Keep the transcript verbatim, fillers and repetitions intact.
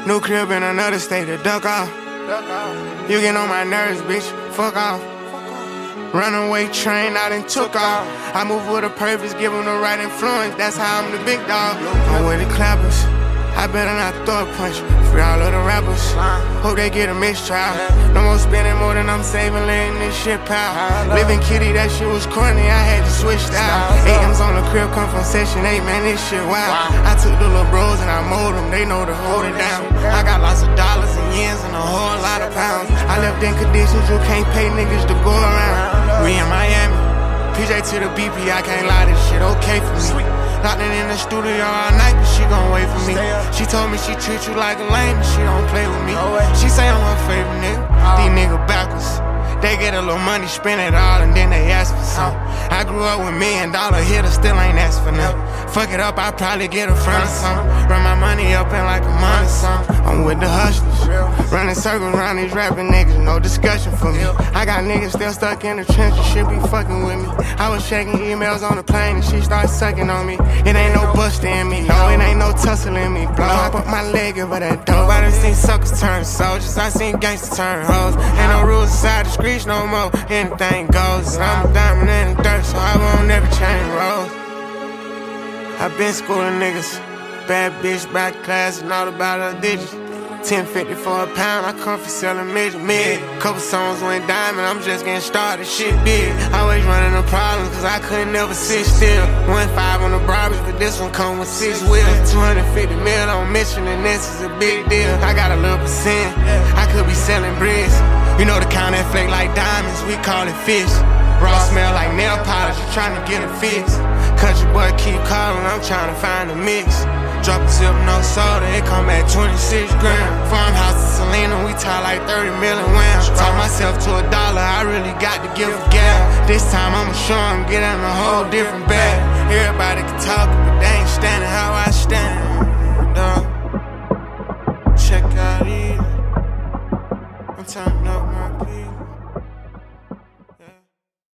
New crib in another state to duck off. You get on my nerves, bitch, fuck off. Runaway train, I done took off. I move with a purpose, give them the right influence. That's how I'm the big dog. I'm with the clappers. I better not throw a punch. Free all of the rappers. Hope they get a mistrial. No more spending more than I'm saving, letting this shit pile. Living kitty, that shit was corny. I had to switch style. A M's on the crib, come from session eight, man, this shit wild. I took the little bros and I mold them. They know to hold it down. I got lots of dollars and yens and a whole lot of pounds. I left in conditions you can't pay niggas to go around. We in Miami, P J to the B P, I can't lie, this shit okay for me. Locked in in the studio all night, but she gon' wait for me. She told me she treat you like a lame, but she don't play with me. She say I'm her favorite nigga, these niggas backwards. They get a little money, spend it all, and then they ask for some. I grew up with million dollar hitters, still ain't asked for nothing. Fuck it up, I probably get a front or something. Run my money up in like a month or something. I'm with the hustlers, running circles around these rapping niggas, no discussion for me. I got niggas still stuck in the trenches, shit be fucking with me. I was checking emails on the plane and she started sucking on me. It ain't no busting in me, no, it ain't no tussle in me. Blow up up my leg over that dope. I done seen suckers turn soldiers, I seen gangsters turn hoes. Ain't no rules inside the streets no more, anything goes. I'm a diamond in the dirt, so I won't never change roles. I been schooling niggas, bad bitch, back class, and all about her digits. ten fifty for a pound, I come for selling midget mid. Couple songs went diamond, I'm just getting started, shit big. Always running the problems, cause I couldn't never sit still. One five on the Barbies, but this one come with six wheels. two hundred fifty mil on mission, and this is a big deal. I got a little percent, I could be selling bricks. You know the kind that flake like diamonds, we call it fish. Raw smell like nail polish, you trying to get a fix. Country boy keep calling, I'm trying to find a mix. Drop a sip, no soda, it come at twenty-six grand. Farmhouse in Selena, we tie like thirty million whams. Talk myself to a dollar, I really got to give a gap. This time I'ma show 'em, get in a whole different bag. Everybody can talk, but they ain't standing how I stand.